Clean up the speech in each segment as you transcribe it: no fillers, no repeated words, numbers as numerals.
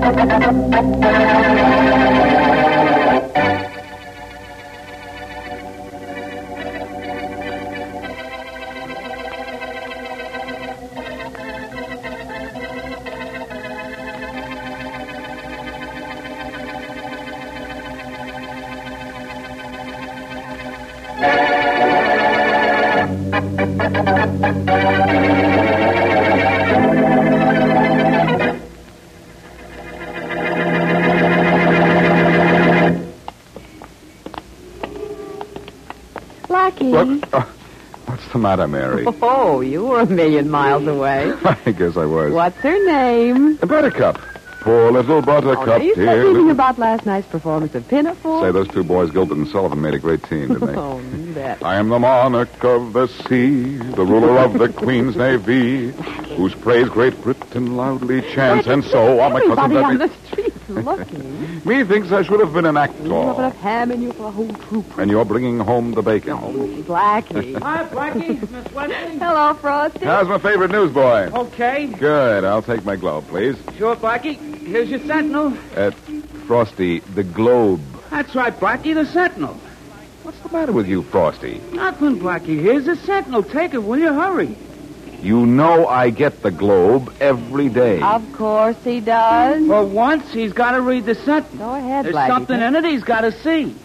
Blackie. What's the matter, Mary? Oh, you were a million miles away. I guess I was. What's her name? Buttercup. Poor little Buttercup, Are you dear. still thinking about last night's performance of Pinafore? Say, those two boys, Gilbert and Sullivan, made a great team, didn't they? Oh, you bet. I am the monarch of the sea, the ruler of the Queen's Navy, whose praise Great Britain loudly chants, and so on. Everybody on the street's looking. Methinks I should have been an actor. You have enough ham in you for a whole troop. And you're bringing home the bacon. Oh, Blackie. Hi, Blackie. Miss Wesley. Hello, Frosty. How's my favorite newsboy? Okay. Good. I'll take my globe, please. Sure, Blackie. Here's your Sentinel. Frosty, the globe. That's right, Blackie, the Sentinel. What's the matter with you, Frosty? Nothing, Blackie. Here's the Sentinel. Take it, will you? Hurry. You know I get the globe every day. Of course he does. For once, he's got to read the Sentinel. Go ahead, There's Blackie. something in it he's got to see.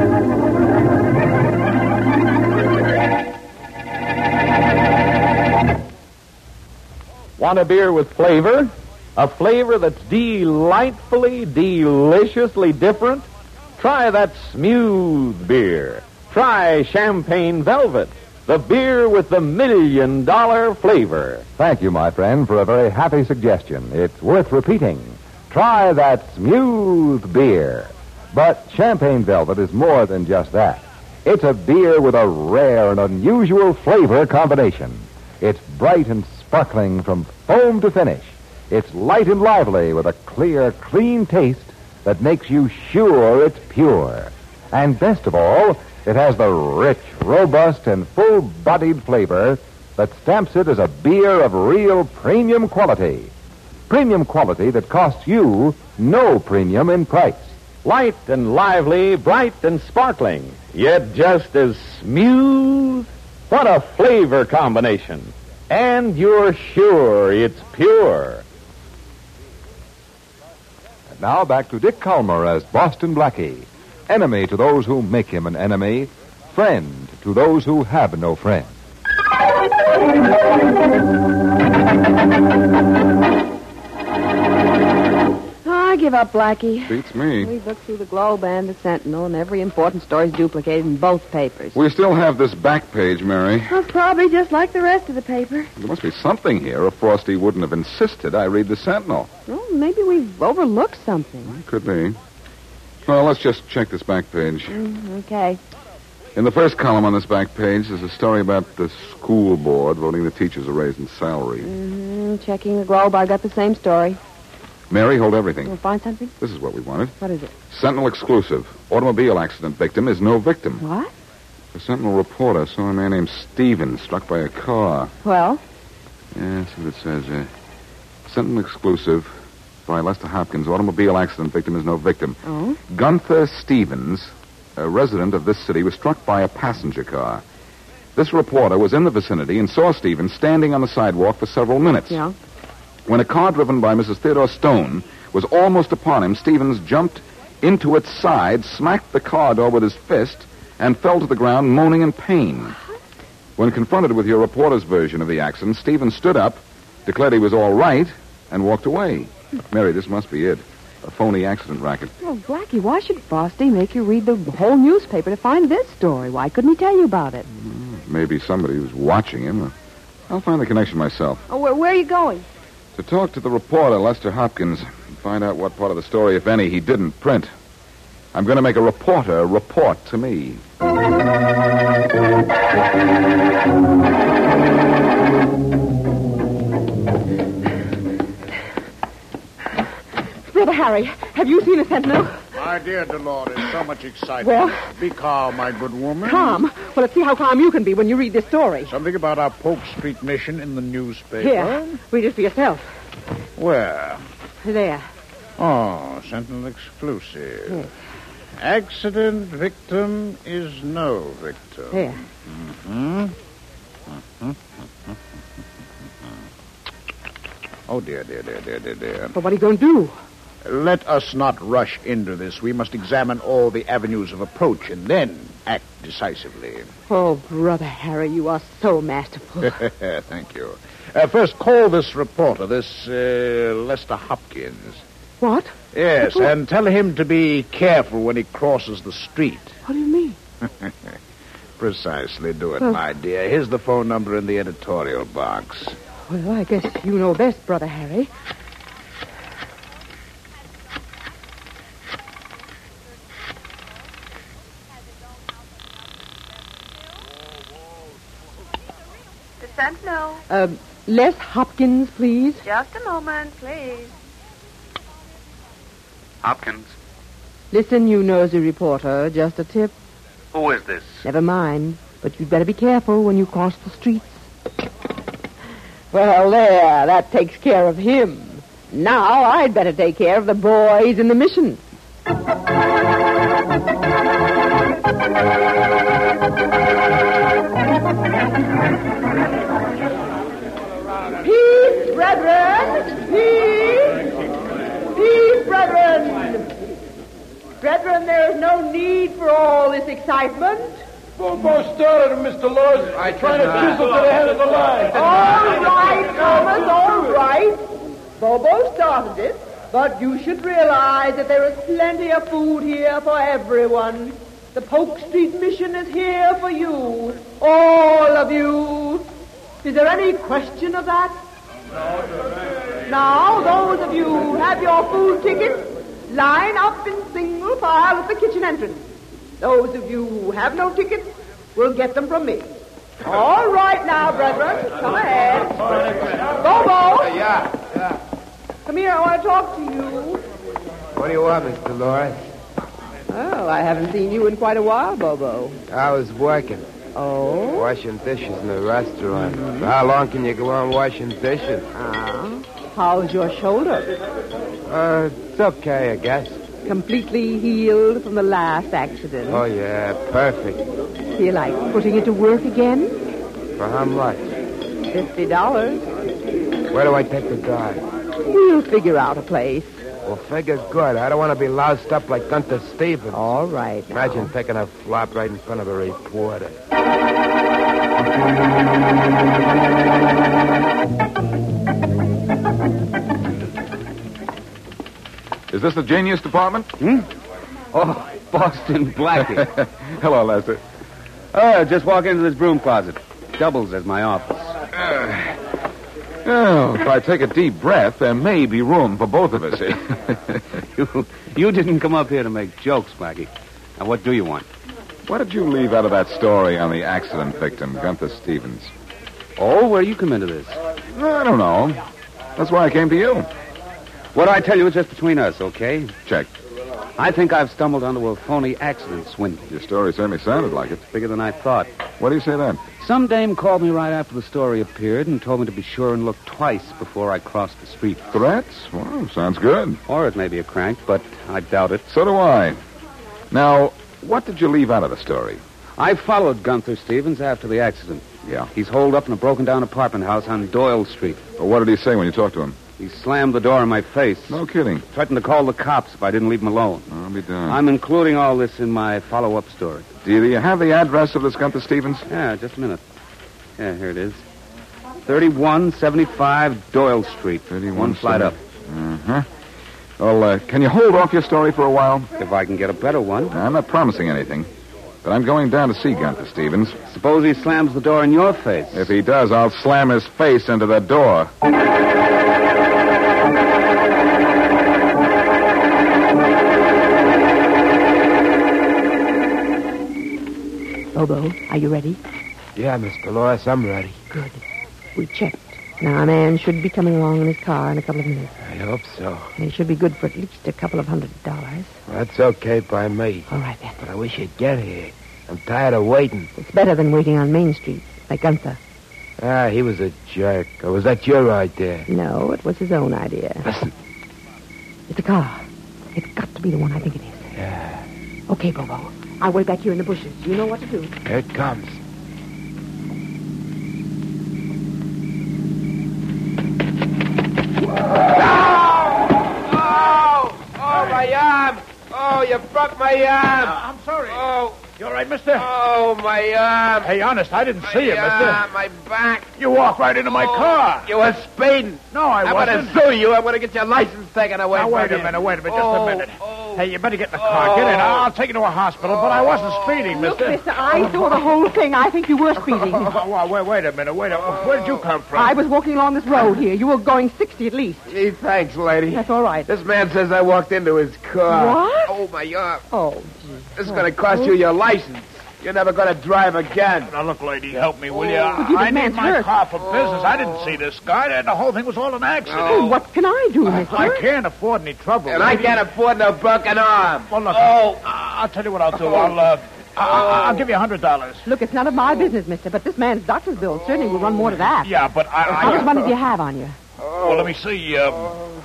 Want a beer with flavor? A flavor that's delightfully, deliciously different? Try that smooth beer. Try Champagne Velvet, the beer with the $1 million flavor. Thank you, my friend, for a very happy suggestion. It's worth repeating. Try that smooth beer. But Champagne Velvet is more than just that. It's a beer with a rare and unusual flavor combination. It's bright and sparkling from foam to finish. It's light and lively with a clear, clean taste that makes you sure it's pure. And best of all, it has the rich, robust, and full-bodied flavor that stamps it as a beer of real premium quality. Premium quality that costs you no premium in price. Light and lively, bright and sparkling, yet just as smooth. What a flavor combination. And you're sure it's pure. And now back to Dick Calmer as Boston Blackie. Enemy to those who make him an enemy. Friend to those who have no friend. I give up, Blackie. Beats me. We've looked through the Globe and the Sentinel, and every important story's duplicated in both papers. We still have this back page, Mary. Well, it's probably just like the rest of the paper. There must be something here, or Frosty wouldn't have insisted I read the Sentinel. Well, maybe we've overlooked something. Could be. Well, let's just check this back page. Okay. In the first column on this back page, there's a story about the school board voting the teachers a raise in salary. Checking the Globe, I got the same story. Mary, hold everything. We'll find something? This is what we wanted. What is it? Sentinel exclusive. Automobile accident victim is no victim. What? The Sentinel reporter saw a man named Stephen struck by a car. Well? Yeah, see what it says. Sentinel exclusive by Lester Hopkins. Automobile accident victim is no victim. Oh? Gunther Stevens, a resident of this city, was struck by a passenger car. This reporter was in the vicinity and saw Stevens standing on the sidewalk for several minutes. Yeah. When a car driven by Mrs. Theodore Stone was almost upon him, Stevens jumped into its side, smacked the car door with his fist, and fell to the ground moaning in pain. When confronted with your reporter's version of the accident, Stevens stood up, declared he was all right, and walked away. Mary, this must be it. A phony accident racket. Well, Blackie, why should Frosty make you read the whole newspaper to find this story? Why couldn't he tell you about it? Maybe somebody was watching him. I'll find the connection myself. Oh, where are you going? To talk to the reporter, Lester Hopkins, and find out what part of the story, if any, he didn't print. I'm going to make a reporter report to me. Brother Harry, have you seen a Sentinel? My dear Dolores, so much excitement. Well? Be calm, my good woman. Calm? Well, let's see how calm you can be when you read this story. Something about our Polk Street mission in the newspaper. Here, read it for yourself. Where? There. Oh, Sentinel exclusive. Yes. Accident victim is no victim. There. Oh, dear. But what are you going to do? Let us not rush into this. We must examine all the avenues of approach and then act decisively. Oh, Brother Harry, you are so masterful. Thank you. First, call this reporter, this Lester Hopkins. What? Yes, and tell him to be careful when he crosses the street. What do you mean? Precisely. Do it, my dear. Here's the phone number in the editorial box. Well, I guess you know best, Brother Harry. The Sentinel. Les Hopkins, please. Just a moment, please. Hopkins. Listen, you nosy reporter, just a tip. Who is this? Never mind, but you'd better be careful when you cross the streets. Well, there, that takes care of him. Now I'd better take care of the boys in the mission. Peace, brethren! Peace, brethren! Brethren, there is no need for all this excitement. Bobo started him, Mr. Laws. Trying to chisel to the head of the line. All right, Thomas, all right. Bobo started it, but you should realize that there is plenty of food here for everyone. The Polk Street Mission is here for you, all of you. Is there any question of that? Now, those of you who have your food tickets, line up in single file at the kitchen entrance. Those of you who have no tickets will get them from me. All right now, brethren. Come ahead. Bobo! Yeah. Come here, I want to talk to you. What do you want, Miss Dolores? Oh, I haven't seen you in quite a while, Bobo. I was working. Oh? Washing dishes in the restaurant. How long can you go on washing dishes? How's your shoulder? It's okay, I guess. Completely healed from the last accident. Oh, yeah, perfect. Feel like putting it to work again? For how much? $50. Where do I take the dog? We'll figure out a place. Well, figure good. I don't want to be loused up like Gunther Stevens. All right. now. Imagine taking a flop right in front of a reporter. Is this the Genius Department? Oh, Boston Blackie. Hello, Lester. Just walk into this broom closet. Doubles as my office. Oh, if I take a deep breath, there may be room for both of us here. You didn't come up here to make jokes, Blackie. Now, what do you want? What did you leave out of that story on the accident victim, Gunther Stevens? Oh, where do you come into this? I don't know. That's why I came to you. What I tell you is just between us, okay? Check. I think I've stumbled onto a phony accident swindle. Your story certainly sounded like it. Bigger than I thought. What do you say then? Some dame called me right after the story appeared and told me to be sure and look twice before I crossed the street. Threats? Well, sounds good. Or it may be a crank, but I doubt it. So do I. Now, what did you leave out of the story? I followed Gunther Stevens after the accident. Yeah. He's holed up in a broken-down apartment house on Doyle Street. Well, what did he say when you talked to him? He slammed the door in my face. No kidding. Threatened to call the cops if I didn't leave him alone. I'll be darned. I'm including all this in my follow-up story. Do you have the address of this Gunther Stevens? Yeah, just a minute. Yeah, here it is. 3175 Doyle Street. 31 One flight up. Uh-huh. Well, can you hold off your story for a while? If I can get a better one. I'm not promising anything. But I'm going down to see Gunther Stevens. Suppose he slams the door in your face. If he does, I'll slam his face into the door. Bobo, are you ready? Yeah, Miss Dolores, I'm ready. Good. We checked. Now, a man should be coming along in his car in a couple of minutes. I hope so. And he should be good for at least a couple of $100. That's okay by me. All right, then. But I wish you'd get here. I'm tired of waiting. It's better than waiting on Main Street, like Gunther. He was a jerk. Or was that your idea? No, it was his own idea. Listen. It's a car. It's got to be the one I think it is. Yeah. Okay, Bobo. I'll wait back here in the bushes. You know what to do. Here it comes. Oh, my arm! Oh, you broke my arm! I'm sorry. Oh, You all right, mister? oh, my arm! Hey, honest, I didn't see you, mister. My back! You walked right into my car. You were speeding! No, I I'm wasn't. going to sue you. I'm going to get your license taken away Now, from wait a you. minute, just Oh, a minute. oh. Hey, you better get in the car. Get in. I'll take you to a hospital, but I wasn't speeding, Look, mister. mister, I saw the whole thing. I think you were speeding. Wait a minute. Where did you come from? I was walking along this road here. You were going 60 at least. Gee, thanks, lady. That's all right. This man says I walked into his car. What? Oh, my arm. Oh, gee. This is going to cost you your license. You're never going to drive again. Now, look, lady, help me, will you? But you, this I need man's my hurt. car for business. I didn't see this guy. The whole thing was all an accident. Oh, what can I do, mister? I can't afford any trouble. And I can't afford no broken arm. Well, look, I'll tell you what I'll do. I'll give you $100. Look, it's none of my business, mister, but this man's doctor's bill certainly will run more to that. Yeah, but How much money do you have on you? Well, let me see. I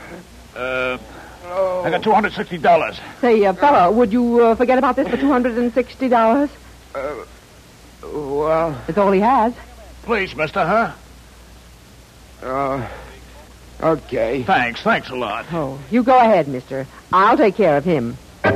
got $260. Say, fella, would you forget about this for $260? Well, That's all he has. Please, mister, huh? okay. Thanks a lot. Oh, you go ahead, mister. I'll take care of him.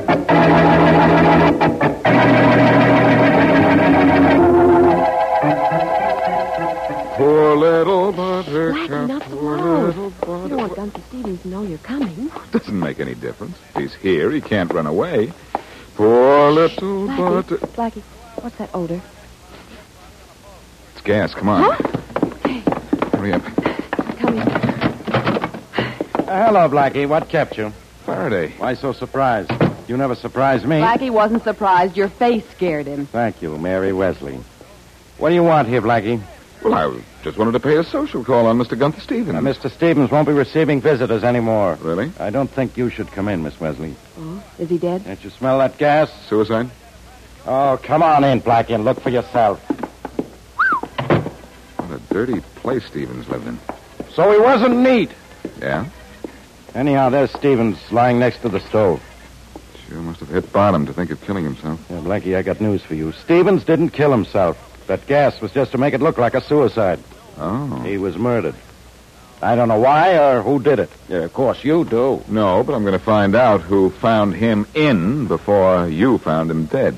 Poor little buttercup. Blackie, not so Poor loud. little You buttercup. don't want Gunther Stevens to know you're coming. Doesn't make any difference. He's here. He can't run away. Poor little butter. Blackie, what's that odor? It's gas. Come on. Hey, Hurry up. come here. Hello, Blackie. What kept you? Faraday. Why so surprised? You never surprised me. Blackie wasn't surprised. Your face scared him. Thank you, Mary Wesley. What do you want here, Blackie? Well, I just wanted to pay a social call on Mr. Gunther Stevens. Mr. Stevens won't be receiving visitors anymore. Really? I don't think you should come in, Miss Wesley. Oh, is he dead? Can't you smell that gas? Suicide? Oh, come on in, Blackie, and look for yourself. What a dirty place Stevens lived in. So he wasn't neat. Yeah? Anyhow, there's Stevens lying next to the stove. Sure must have hit bottom to think of killing himself. Yeah, Blackie, I got news for you. Stevens didn't kill himself. That gas was just to make it look like a suicide. Oh. He was murdered. I don't know why or who did it. Yeah, of course, you do. No, but I'm going to find out who found him in before you found him dead.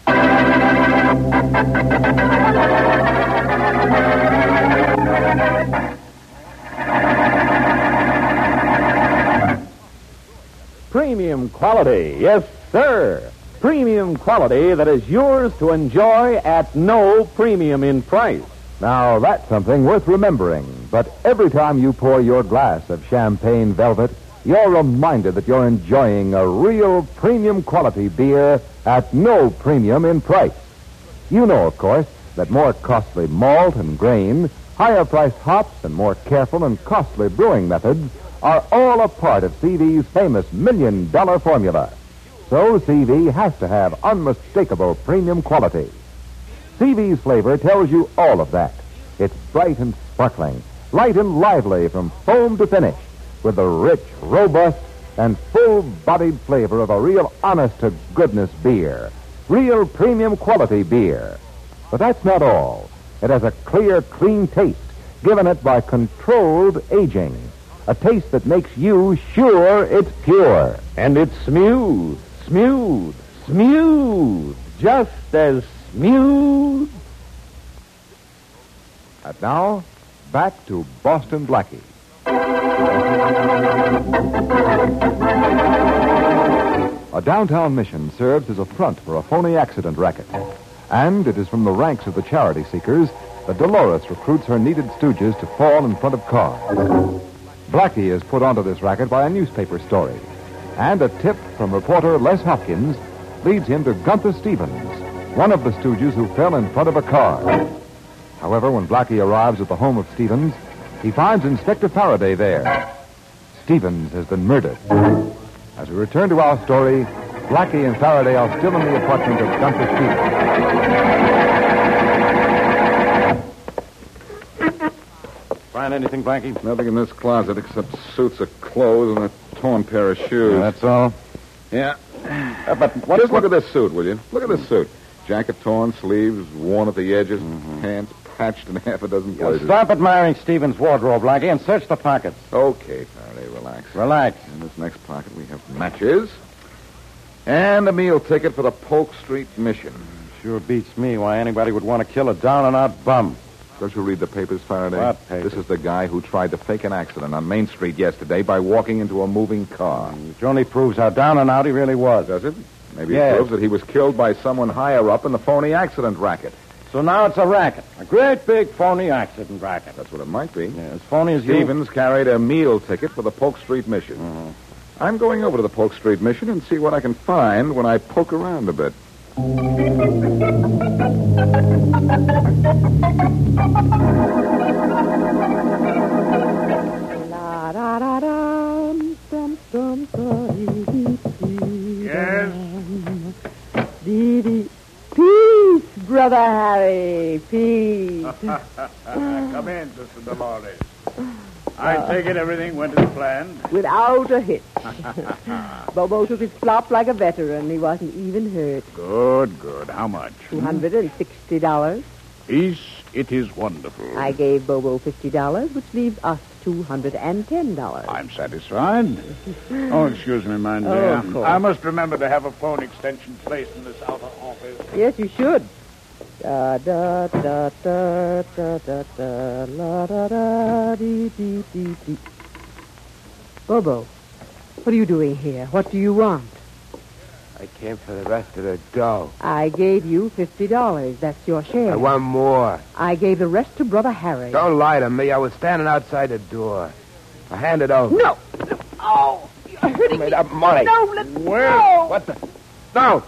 Premium quality, yes, sir. Premium quality that is yours to enjoy at no premium in price. Now, that's something worth remembering. But every time you pour your glass of champagne velvet, you're reminded that you're enjoying a real premium quality beer at no premium in price. You know, of course, that more costly malt and grain, higher priced hops, and more careful and costly brewing methods are all a part of CV's famous $1 million formula. So CV has to have unmistakable premium quality. CV's flavor tells you all of that. It's bright and sparkling, light and lively from foam to finish, with the rich, robust, and full-bodied flavor of a real honest-to-goodness beer. Real premium quality beer. But that's not all. It has a clear, clean taste, given it by controlled aging. A taste that makes you sure it's pure. And it's smooth, just as smooth. And now, back to Boston Blackie. A downtown mission serves as a front for a phony accident racket. And it is from the ranks of the charity seekers that Dolores recruits her needed stooges to fall in front of cars. Blackie is put onto this racket by a newspaper story. And a tip from reporter Les Hopkins leads him to Gunther Stevens, one of the stooges who fell in front of a car. However, when Blackie arrives at the home of Stevens, he finds Inspector Faraday there. Stevens has been murdered. As we return to our story, Blackie and Faraday are still in the apartment of Gunther Stevens. Find anything, Blackie? Nothing in this closet except suits of clothes and a torn pair of shoes. That's all? Yeah. But what's... Just look at this suit, will you? Look at this suit. Jacket torn, sleeves worn at the edges, pants patched in half a dozen places. Stop admiring Stevens' wardrobe, Blackie, and search the pockets. Okay, Faraday, relax. Relax. In this next pocket, we have matches and a meal ticket for the Polk Street Mission. Sure beats me why anybody would want to kill a down-and-out bum. Don't you read the papers, Faraday? What papers? This is the guy who tried to fake an accident on Main Street yesterday by walking into a moving car. Which only proves how down-and-out he really was. Does it? Maybe Yes. it proves that he was killed by someone higher up in the phony accident racket. So now it's a racket. A great big phony accident racket. That's what it might be. Yeah, as phony as you. Stevens carried a meal ticket for the Polk Street Mission. I'm going over to the Polk Street Mission and see what I can find when I poke around a bit. Yes? Peace, Brother Harry, peace. Come in, Sister Dolores. I take it everything went as planned. Without a hitch. Bobo took his flop like a veteran. He wasn't even hurt. Good, good. How much? $260. Peace, it is wonderful. I gave Bobo $50, which leaves us $210. I'm satisfied. Oh, excuse me, my dear. Oh, of course. I must remember to have a phone extension placed in this outer office. Yes, you should. Da da da da da da da la da da dee dee dee dee. Bobo, what are you doing here? What do you want? I came for the rest of the dough. I gave you $50. That's your share. I want more. I gave the rest to Brother Harry. Don't lie to me. I was standing outside the door. I hand it over. No. Oh, you're hurting me. Made up money. No, let Where? go. What the? No.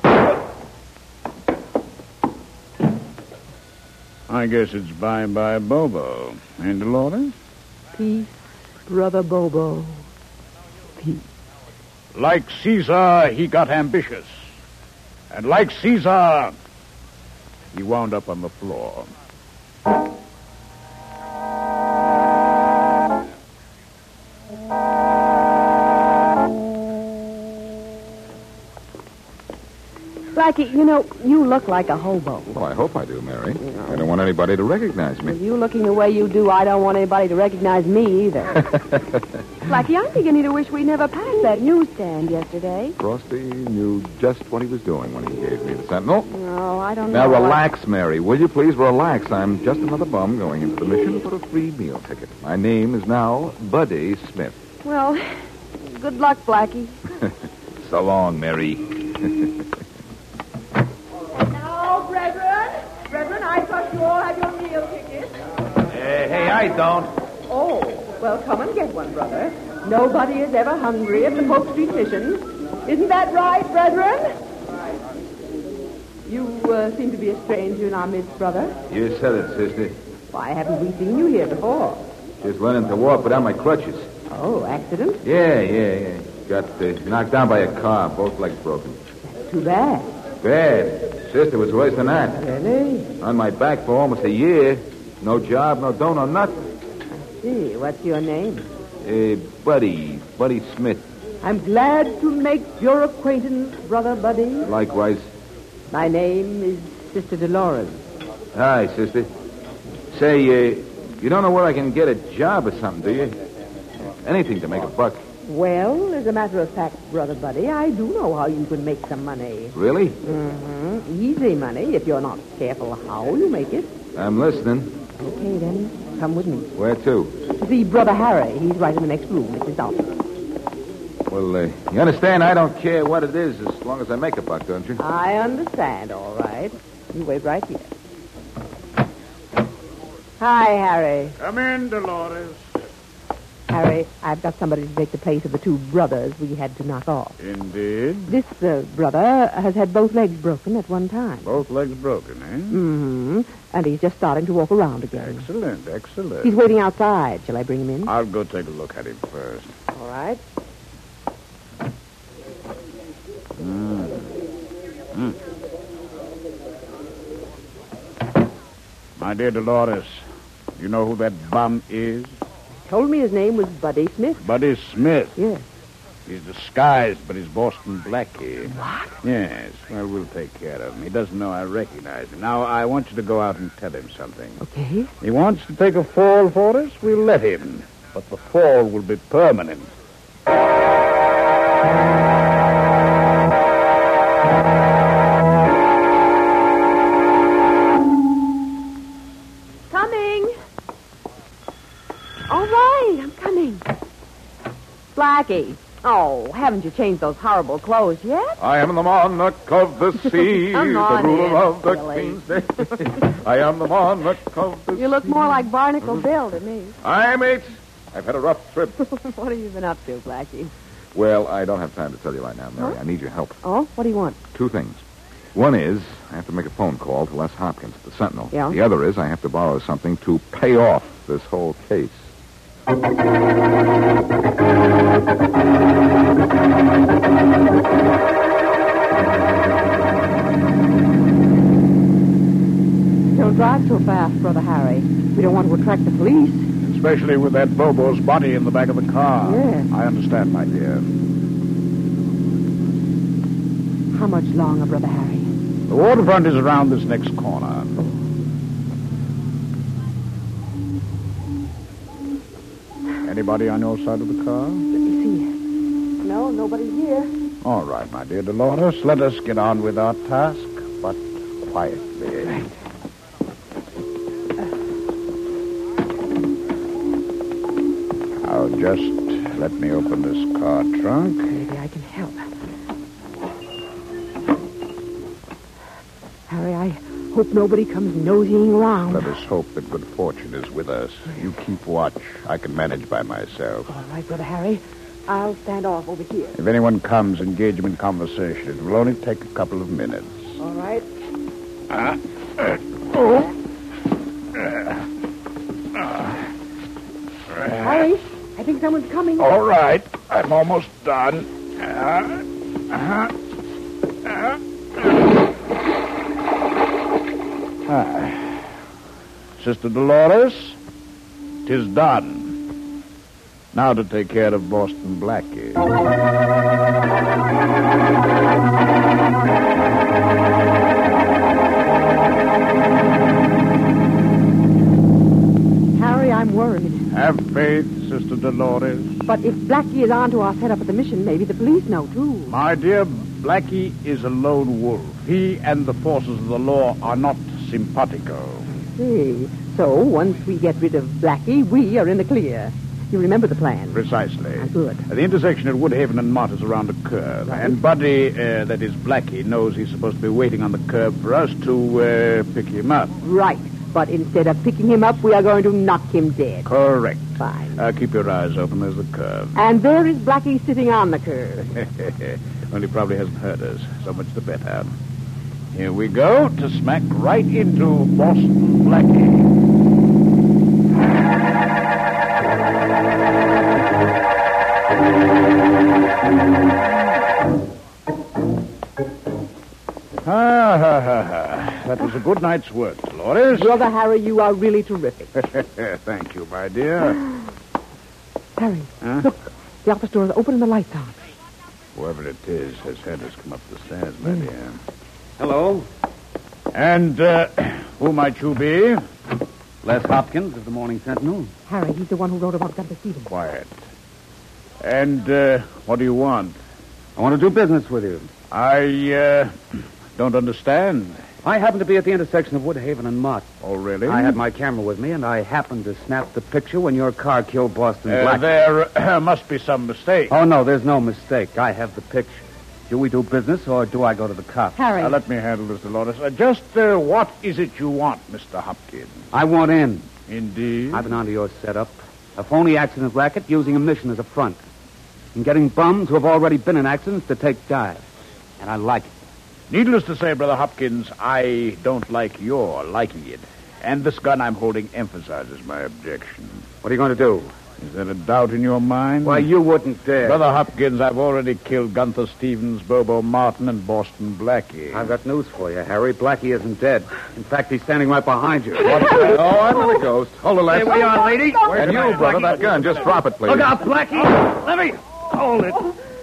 I guess it's bye-bye Bobo. And Dolores? Peace, Brother Bobo. Peace. Like Caesar, he got ambitious. And like Caesar, he wound up on the floor. Blackie, you know, you look like a hobo. Well, I hope I do, Mary. I don't want anybody to recognize me. With you looking the way you do, I don't want anybody to recognize me either. Blackie, I'm beginning to wish we never passed that newsstand yesterday. Frosty knew just what he was doing when he gave me the Sentinel. No, I don't know. Now, relax, Mary. Will you please relax? I'm just another bum going into the mission for a free meal ticket. My name is now Buddy Smith. Well, good luck, Blackie. So long, Mary. Now, brethren, I trust you all have your meal tickets. Hey, I don't. Oh, well, come and get one, brother. Nobody is ever hungry at the Polk Street Mission. Isn't that right, brethren? You seem to be a stranger in our midst, brother. You said it, sister. Why haven't we seen you here before? Just learning to walk without my crutches. Oh, accident? Yeah. Got knocked down by a car, both legs broken. Too bad. Bad. Sister, was worse than that. Really? On my back for almost a year. No job, no dough, no nothing. See, what's your name? Buddy Smith. I'm glad to make your acquaintance, Brother Buddy. Likewise. My name is Sister Dolores. Hi, sister. Say, you don't know where I can get a job or something, do you? Anything to make a buck. Well, as a matter of fact, Brother Buddy, I do know how you can make some money. Really? Mm-hmm. Easy money, if you're not careful how you make it. I'm listening. Okay, then. Come with me. Where to? To see Brother Harry. He's right in the next room. It's his office. Well, you understand I don't care what it is as long as I make a buck, don't you? I understand, all right. You wait right here. Hi, Harry. Come in, Dolores. Harry, I've got somebody to take the place of the two brothers we had to knock off. Indeed. This brother has had both legs broken at one time. Both legs broken, eh? Mm-hmm. And he's just starting to walk around again. Excellent. He's waiting outside. Shall I bring him in? I'll go take a look at him first. All right. My dear Dolores, you know who that bum is? Told me his name was Buddy Smith. Buddy Smith. Yes. He's disguised, but he's Boston Blackie. What? Yes, well, we'll take care of him. He doesn't know I recognize him. Now, I want you to go out and tell him something. Okay. He wants to take a fall for us, we'll let him. But the fall will be permanent. Coming. All right, I'm coming. Blackie. Oh, haven't you changed those horrible clothes yet? I am the monarch of the sea, I'm the not ruler of the silly. Queen's Day. I am the monarch of the sea. You look more like Barnacle Bill to me. Hi, mate. I've had a rough trip. What have you been up to, Blackie? Well, I don't have time to tell you right now, Mary. Huh? I need your help. Oh, what do you want? Two things. One is I have to make a phone call to Les Hopkins at the Sentinel. Yeah? The other is I have to borrow something to pay off this whole case. Don't drive so fast, Brother Harry. We don't want to attract the police. Especially with that Bobo's body in the back of the car. Yes. I understand, my dear. How much longer, Brother Harry? The waterfront is around this next corner. Anybody on your side of the car? Let me see. No, nobody here. All right, my dear Dolores, let us get on with our task, but quietly. Right. Now, just let me open this car trunk. Maybe I can help. Harry, I hope nobody comes nosying around. Let us hope that good fortune is with us. You keep watch. I can manage by myself. All right, Brother Harry. I'll stand off over here. If anyone comes, engage them in conversation. It will only take a couple of minutes. All right. Harry, I think someone's coming. All right. I'm almost done. Sister Dolores, 'tis done. Now to take care of Boston Blackie. Harry, I'm worried. Have faith, Sister Dolores. But if Blackie is onto our setup at the mission, maybe the police know, too. My dear, Blackie is a lone wolf. He and the forces of the law are not simpatico. See. So, once we get rid of Blackie, we are in the clear. You remember the plan? Precisely. Good. The intersection at Woodhaven and Mott is around a curve. Right. And Buddy, that is Blackie, knows he's supposed to be waiting on the curb for us to pick him up. Right. But instead of picking him up, we are going to knock him dead. Correct. Fine. Keep your eyes open. There's the curve. And there is Blackie sitting on the curb. Well, he probably hasn't heard us. So much the better. Here we go to smack right into Boston Blackie. That was a good night's work, Dolores. Brother Harry, you are really terrific. Thank you, my dear. Harry, Huh? look. The office door is open and the lights on. Whoever it is has had us come up the stairs, my dear. Hello. And who might you be? Les Hopkins of the Morning Sentinel. Harry, he's the one who wrote about Gunther Stevens. Quiet. And what do you want? I want to do business with you. I don't understand. I happen to be at the intersection of Woodhaven and Mott. Oh, really? I had my camera with me, and I happened to snap the picture when your car killed Boston Blackie. There must be some mistake. Oh, no, there's no mistake. I have the picture. Do we do business, or do I go to the cops? Harry. Let me handle this, Dolores. Just what is it you want, Mr. Hopkins? I want in. Indeed. I've been onto your setup. A phony accident racket using a mission as a front. And getting bums who have already been in accidents to take dives. And I like it. Needless to say, Brother Hopkins, I don't like your liking it. And this gun I'm holding emphasizes my objection. What are you going to do? Is there a doubt in your mind? Why, you wouldn't dare. Brother Hopkins, I've already killed Gunther Stevens, Bobo Martin, and Boston Blackie. I've got news for you, Harry. Blackie isn't dead. In fact, he's standing right behind you. What's that? Oh, I'm in the ghost. Hold it, Les. Here we are, lady. And you, brother, that gun. Just drop it, please. Look out, Blackie. Let me hold it.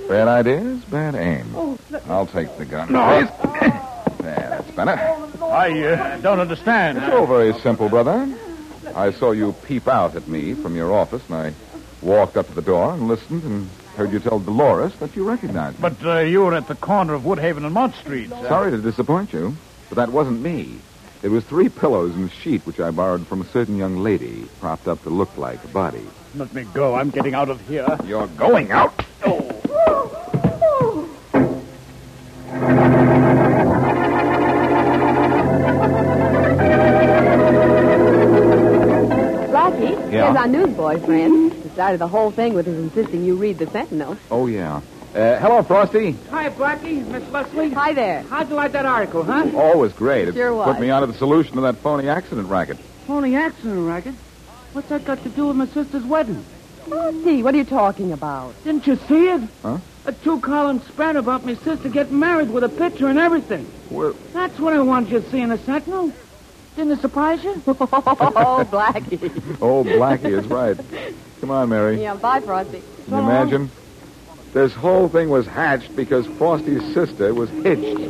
Bad ideas, bad aim. I'll take the gun, please. There, that's better. I don't understand. It's all very simple, brother. I saw you peep out at me from your office, and I walked up to the door and listened and heard you tell Dolores that you recognized me. But you were at the corner of Woodhaven and Mott Street. Sorry to disappoint you, but that wasn't me. It was 3 pillows and a sheet which I borrowed from a certain young lady, propped up to look like a body. Let me go. I'm getting out of here. You're going out? Blackie, here's our newsboy friend. He started the whole thing with his insisting you read the Sentinel. Oh, yeah. Hello, Frosty. Hi, Blackie. Miss Leslie. Hi there. How'd you like that article, huh? Oh, it was great. It Sure was. put me onto the solution to that phony accident racket. Phony accident racket? What's that got to do with my sister's wedding? Frosty, what are you talking about? Didn't you see it? Huh? A 2-column spread about my sister getting married with a picture and everything. Well, That's what I want you to see in the Sentinel. Didn't it surprise you? Oh, Blackie. oh, Blackie is right. Come on, Mary. Yeah, bye, Frosty. Can you imagine? This whole thing was hatched because Frosty's sister was hitched.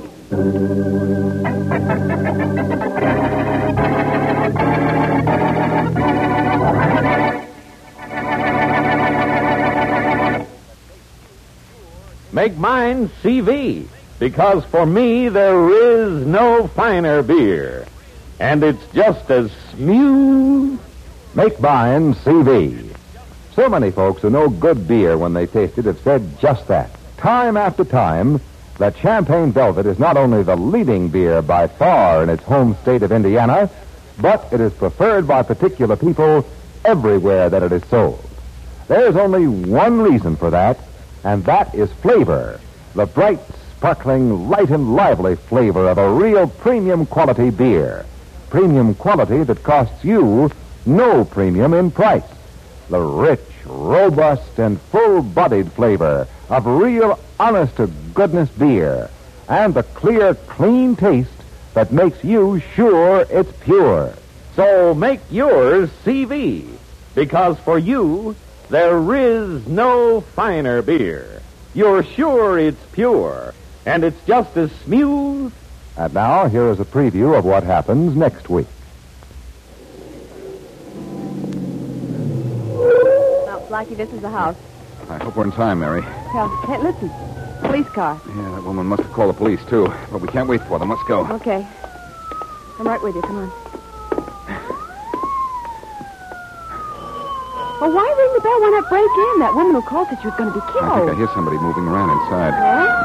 Make mine CV, because for me there is no finer beer. And it's just as smooth. Make mine CV. So many folks who know good beer when they taste it have said just that. Time after time, that Champagne Velvet is not only the leading beer by far in its home state of Indiana, but it is preferred by particular people everywhere that it is sold. There's only one reason for that, and that is flavor. The bright, sparkling, light and lively flavor of a real premium quality beer. Premium quality that costs you no premium in price. The rich, robust, and full-bodied flavor of real, honest-to-goodness beer. And the clear, clean taste that makes you sure it's pure. So make yours CV, because for you, there is no finer beer. You're sure it's pure, and it's just as smooth. And now, here is a preview of what happens next week. Now, Blackie, this is the house. I hope we're in time, Mary. Hey, listen. Police car. Yeah, that woman must have called the police, too. But we can't wait for them. Let's go. Okay. I'm right with you. Come on. Well, why ring the bell? Why not break in? That woman who called said she was going to be killed. I think I hear somebody moving around inside.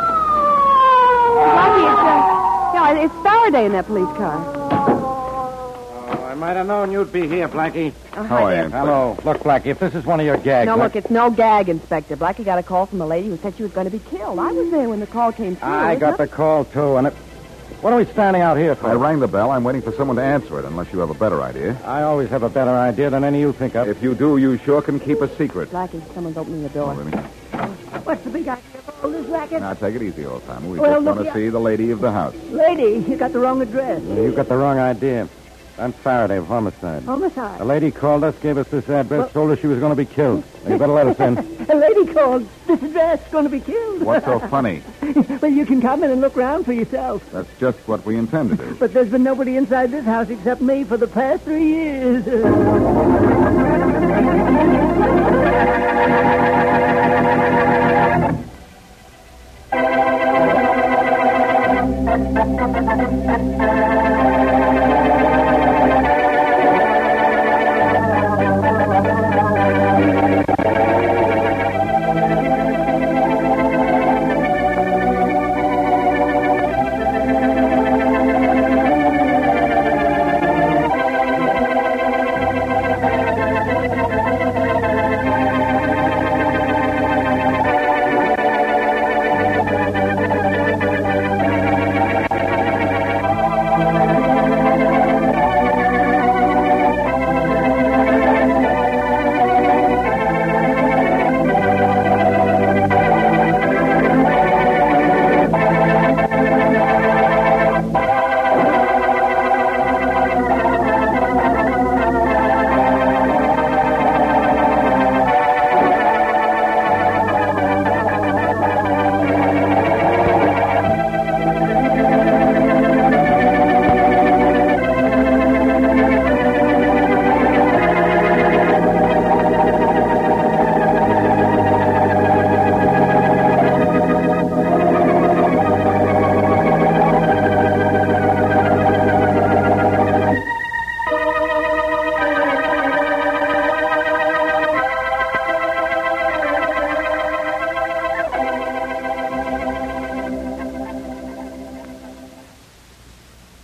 Blackie, it's Faraday in that police car. I might have known you'd be here, Blackie. How are you? Hello. Look, Blackie, if this is one of your gags... No, look, it's no gag, Inspector. Blackie got a call from a lady who said she was going to be killed. I was there when the call came through. I got the call, too, and it... What are we standing out here for? I rang the bell. I'm waiting for someone to answer it, unless you have a better idea. I always have a better idea than any you think of. If you do, you sure can keep a secret. Blackie, someone's opening the door. Oh, really? What's the big idea of all this racket? Now, take it easy, old timer. We Well, just want look, to see the lady of the house. Lady, you got the wrong address. You got the wrong idea. I'm Faraday of Homicide. Homicide. A lady called us, gave us this address, told us she was going to be killed. Now, you better let us in. A lady called. This address is going to be killed. What's so funny? Well, you can come in and look around for yourself. That's just what we intend to do. But there's been nobody inside this house except me for the past 3 years.